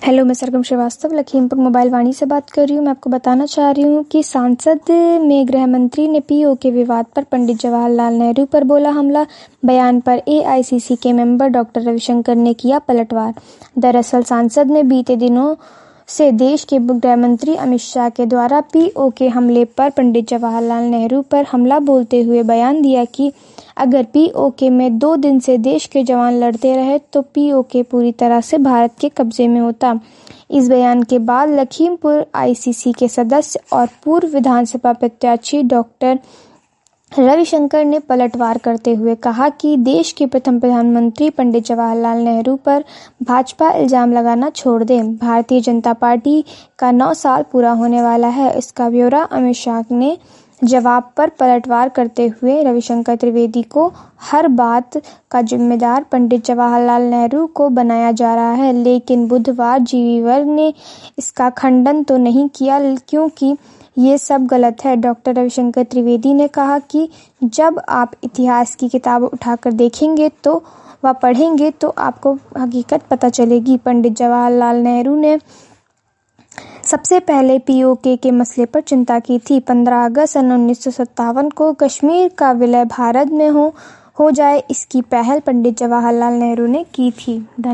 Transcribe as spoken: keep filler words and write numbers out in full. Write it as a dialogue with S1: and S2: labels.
S1: Hello, मैं Sargam Srivastava Lakhimpur mobile Vani से बात कर रही हूँ। मैं आपको बताना चाह रही हूँ कि सांसद में गृह मंत्री ने पीओके विवाद पर पंडित जवाहरलाल नेहरू पर बोला हमला। बयान पर एआईसीसी के मेंबर डॉक्टर रविशंकर ने किया पलटवार। दरअसल सांसद ने बीते दिनों से देश के गृह मंत्री अमित शाह के द्वारा पीओके हमले पर पंडित जवाहरलाल नेहरू पर हमला बोलते हुए बयान दिया कि अगर पीओके में दो दिन से देश के जवान लड़ते रहे तो पीओके पूरी तरह से भारत के कब्जे में होता। इस बयान के बाद लखीमपुर आईसीसी के सदस्य और पूर्व विधानसभा प्रत्याशी डॉक्टर रविशंकर ने पलटवार करते हुए कहा कि देश के प्रथम प्रधानमंत्री पंडित जवाहरलाल नेहरू पर भाजपा इल्जाम लगाना छोड़ दें। भारतीय जनता पार्टी का नौ साल पूरा होने वाला है। इसका ब्यौरा अमित शाह ने जवाब पर पलटवार करते हुए रविशंकर त्रिवेदी को हर बात का जिम्मेदार पंडित जवाहरलाल नेहरू को बनाया जा रहा है, लेकिन बुधवार जीवी वर्ग ने इसका खंडन तो नहीं किया क्योंकि ये सब गलत है। डॉक्टर रविशंकर त्रिवेदी ने कहा कि जब आप इतिहास की किताब उठाकर देखेंगे तो व पढ़ेंगे तो आपको हकीकत पता चलेगी। पंडित जवाहरलाल नेहरू ने सबसे पहले पीओके के मसले पर चिंता की थी। पंद्रह अगस्त सन उन्नीस सौ सत्तावन को कश्मीर का विलय भारत में हो हो जाए, इसकी पहल पंडित जवाहरलाल नेहरू ने की थी। धन्यवाद।